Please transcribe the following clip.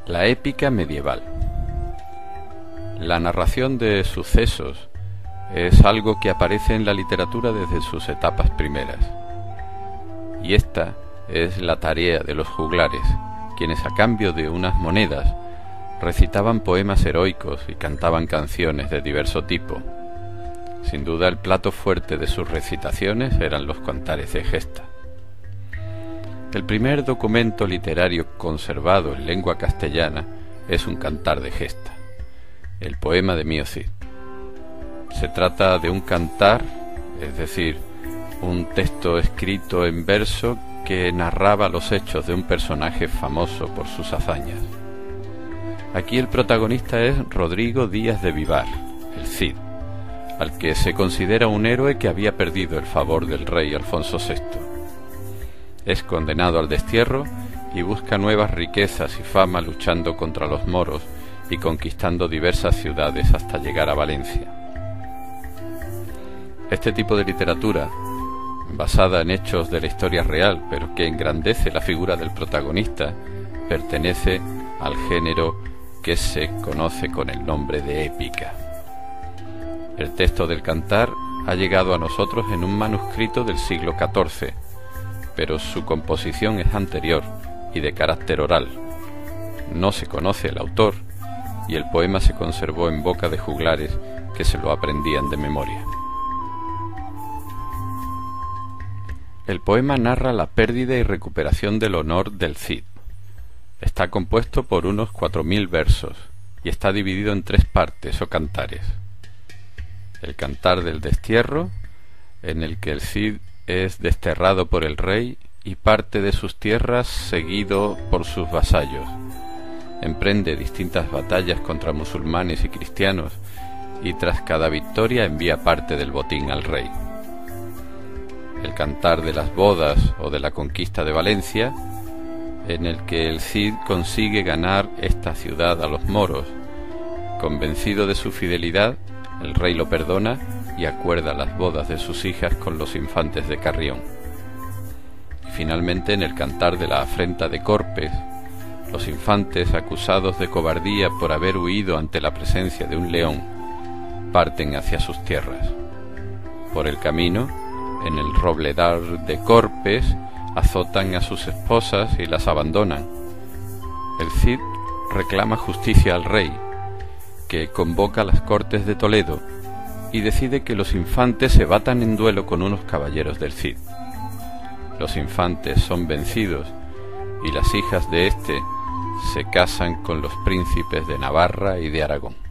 La épica medieval. La narración de sucesos es algo que aparece en la literatura desde sus etapas primeras. Y esta es la tarea de los juglares, quienes a cambio de unas monedas recitaban poemas heroicos y cantaban canciones de diverso tipo. Sin duda el plato fuerte de sus recitaciones eran los cantares de gesta. El primer documento literario conservado en lengua castellana es un cantar de gesta, el poema de Mío Cid. Se trata de un cantar, es decir, un texto escrito en verso que narraba los hechos de un personaje famoso por sus hazañas. Aquí el protagonista es Rodrigo Díaz de Vivar, el Cid, al que se considera un héroe que había perdido el favor del rey Alfonso VI. Es condenado al destierro y busca nuevas riquezas y fama luchando contra los moros y conquistando diversas ciudades hasta llegar a Valencia. Este tipo de literatura, basada en hechos de la historia real, pero que engrandece la figura del protagonista, pertenece al género que se conoce con el nombre de épica. El texto del cantar ha llegado a nosotros en un manuscrito del siglo XIV, pero su composición es anterior y de carácter oral. No se conoce el autor y el poema se conservó en boca de juglares que se lo aprendían de memoria. El poema narra la pérdida y recuperación del honor del Cid. Está compuesto por unos 4000 versos y está dividido en 3 partes o cantares. El cantar del destierro, en el que el Cid es desterrado por el rey y parte de sus tierras seguido por sus vasallos. Emprende distintas batallas contra musulmanes y cristianos y tras cada victoria envía parte del botín al rey. El cantar de las bodas o de la conquista de Valencia, en el que el Cid consigue ganar esta ciudad a los moros. Convencido de su fidelidad, el rey lo perdona y acuerda las bodas de sus hijas con los infantes de Carrión. Y finalmente, en el cantar de la afrenta de Corpes, los infantes, acusados de cobardía por haber huido ante la presencia de un león, parten hacia sus tierras. Por el camino, en el robledal de Corpes, azotan a sus esposas y las abandonan. El Cid reclama justicia al rey, que convoca las Cortes de Toledo y decide que los infantes se batan en duelo con unos caballeros del Cid. Los infantes son vencidos y las hijas de éste se casan con los príncipes de Navarra y de Aragón.